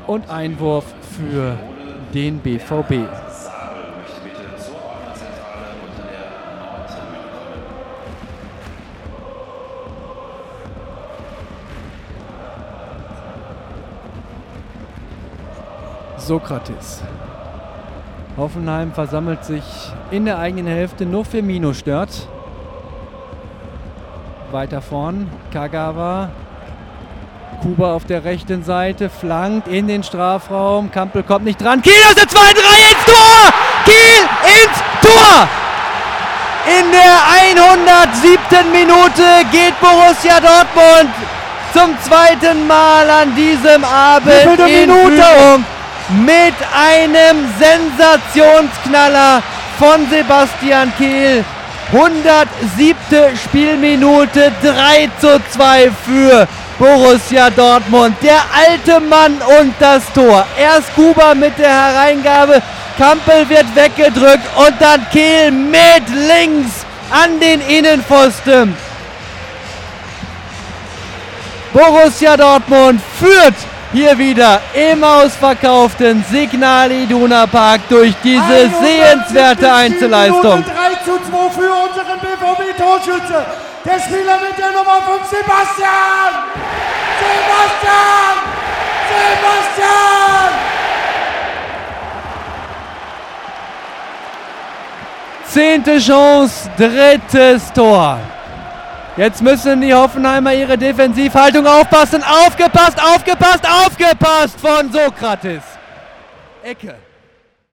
und Einwurf für den BVB. Sokrates. Hoffenheim versammelt sich in der eigenen Hälfte, nur Firmino stört. Weiter vorn, Kagawa. Kuba auf der rechten Seite, flankt in den Strafraum. Kampel kommt nicht dran. Kiel aus der zweiten Reihe ins Tor! Kiel ins Tor! In der 107. Minute geht Borussia Dortmund zum zweiten Mal an diesem Abend in Führung mit einem Sensationsknaller von Sebastian Kehl. 107. Spielminute, 3:2 für Borussia Dortmund. Der alte Mann und das Tor. Erst Kuba mit der Hereingabe, Kampel wird weggedrückt und dann Kehl mit links an den Innenpfosten. Borussia Dortmund führt hier wieder im ausverkauften Signal Iduna Park durch diese sehenswerte Einzelleistung. 3:2 für unseren BVB-Torschütze. Der Spieler mit der Nummer 5, Sebastian! Sebastian! Sebastian! 10. Chance, 3. Tor. Jetzt müssen die Hoffenheimer ihre Defensivhaltung aufpassen. Aufgepasst von Sokrates. Ecke.